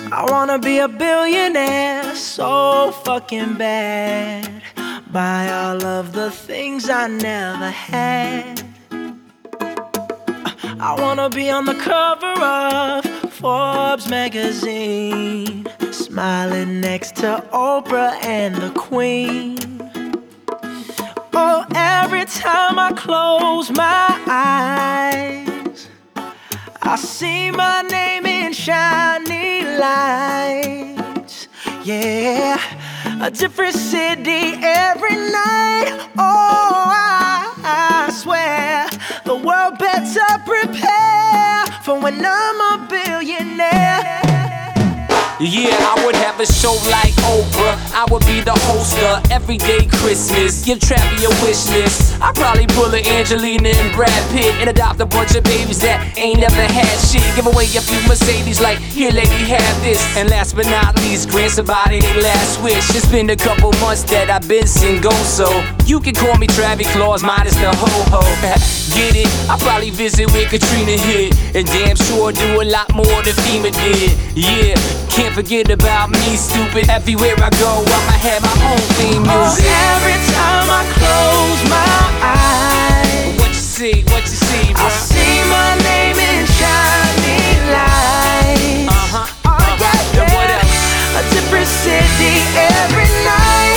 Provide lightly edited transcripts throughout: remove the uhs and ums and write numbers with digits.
I wanna be a billionaire so fucking bad. Buy all of the things I never had. I wanna be on the cover of Forbes magazine, smiling next to Oprah and the Queen. Oh, every time I close my eyes, I see my name in shiny lights. Yeah, a different city every night. Oh, I swear the world better prepare for when I'm a billionaire. Yeah, I would have a show like Oprah. I would be the host of Everyday Christmas. Give Travi a wish list. I'd probably pull a Angelina and Brad Pitt and adopt a bunch of babies that ain't never had shit. Give away a few Mercedes like, here lady, have this. And last but not least, grant somebody their last wish. It's been a couple months that I've been single, so you can call me Travis Claus minus the ho-ho. Get it? I'll probably visit where Katrina hit, and damn sure do a lot more than FEMA did. Yeah, can't forget about me, stupid. Everywhere I go, I'ma have my own theme music. Oh, every time I close my eyes, What you see, bro? I see my name in shiny lights. Oh, yeah, And what else? a different city every night.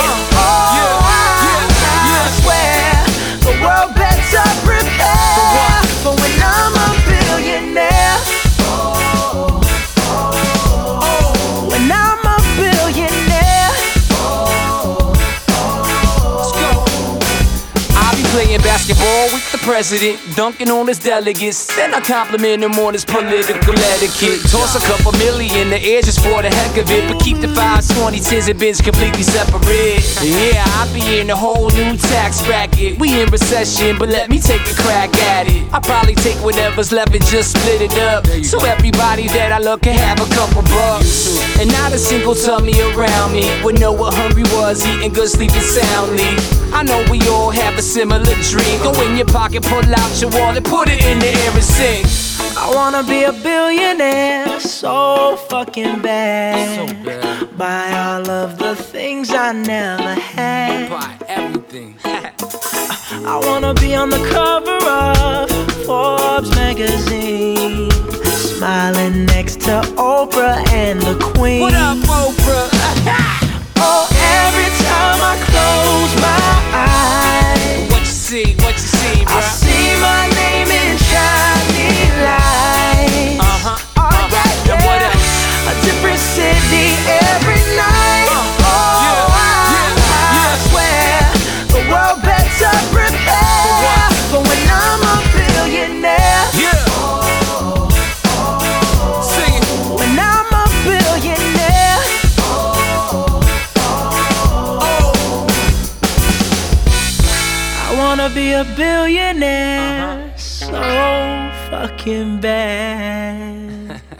I swear the world better prepare for when I'm a billionaire. When I'm a billionaire. Let's go. I'll be playing basketball with the president, dunking on his delegates. Then I compliment him on his political etiquette. Toss a couple million in the air just for the heck of it, but keep the 5s, 20s, 10s, and bins completely separate. Yeah, I'll be in a whole new tax bracket. We in recession, but let me take a crack at it. I'll probably take whatever's left and just split it up, so everybody that I love can have a couple bucks. And not a single tummy around me would know what hungry was, eating good, sleeping soundly. I know we all have a similar dream. Go in your pocket, pull out your wallet, put it in the air and sing. I wanna be a billionaire so fucking bad. Buy all of the things I never had. Buy everything. I wanna be on the cover of Forbes magazine, smiling next to Oprah and the Queen. What up, Oprah? Oh, every time I close my eyes, What you see, bro? I see my name in shiny lights. Oh, yeah, And what else? a different city every night. I swear the world better prepare for when I'm a billionaire. Yeah. Sing it. When I'm a billionaire. I wanna be a billionaire so fucking bad.